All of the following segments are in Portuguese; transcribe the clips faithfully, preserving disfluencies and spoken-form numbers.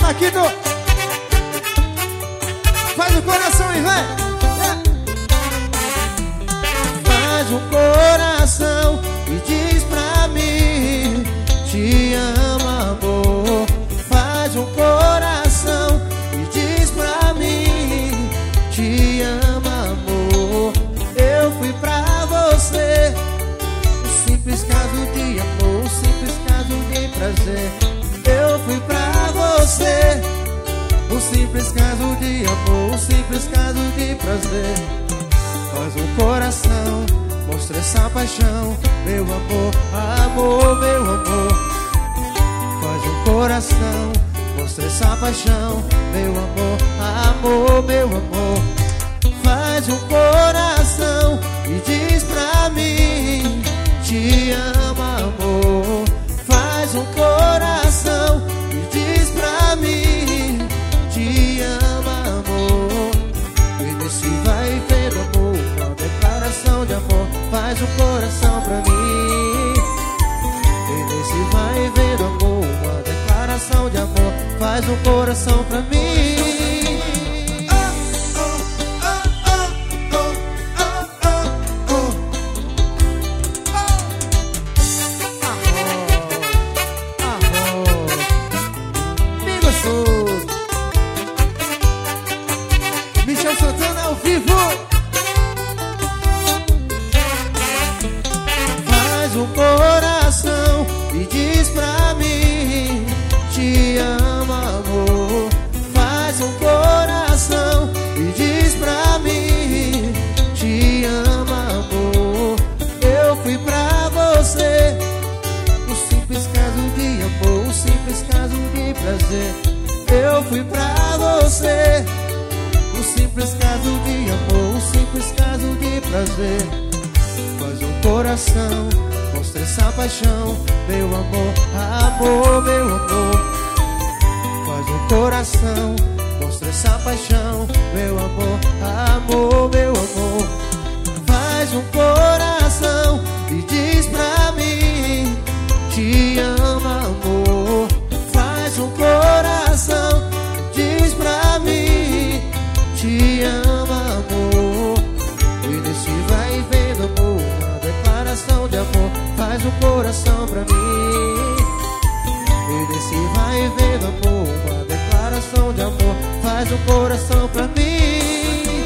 Maquito. Faz o coração e vem. Faz um coração e diz pra mim: te amo, amor. Faz um coração e diz pra mim: te amo, amor. Eu fui pra você, um simples caso de amor, um simples caso de prazer. Eu fui pra você, um simples caso de amor, um simples caso de prazer. Faz um coração, mostra essa paixão, meu amor, amor, meu amor. Faz um coração, mostra essa paixão, meu amor, amor, meu amor. Faz um coração e diz pra mim: te amo, amor. Faz um coração e diz pra mim: te amo, amor. E nesse vai e vem do amor, uma declaração de amor. Faz um coração pra mim. E nesse vai e vem do amor, uma declaração de amor. Faz um coração pra mim. Michel Santana ao vivo. Faz um coração e diz pra mim: te amo, amor. Faz um coração e diz pra mim: te amo, amor. Eu fui pra você, um simples caso de amor, um simples caso de prazer. Eu fui pra você, um simples caso de amor, um simples caso de prazer. Faz um coração, mostra essa paixão, meu amor, amor, meu amor. Faz um coração, mostra essa paixão, meu amor, amor, meu amor. Faz um coração e diz pra mim: te amo, amor. Faz um coração, diz pra mim: te amo, amor. E nesse vai e vem do amor, uma declaração de amor. Faz um coração pra mim. E nesse vai e vem do amor, uma declaração de amor. Faz um coração pra mim.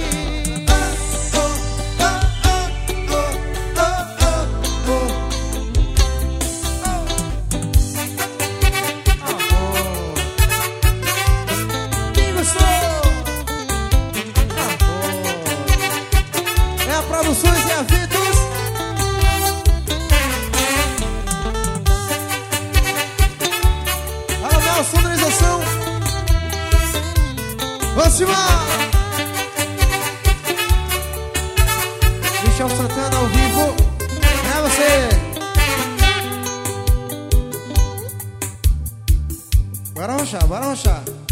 Produções e eventos. Alô, Mel, sonorização. Vamos embora. Michel Santana ao vivo. É você. Bora rochar, bora rochar.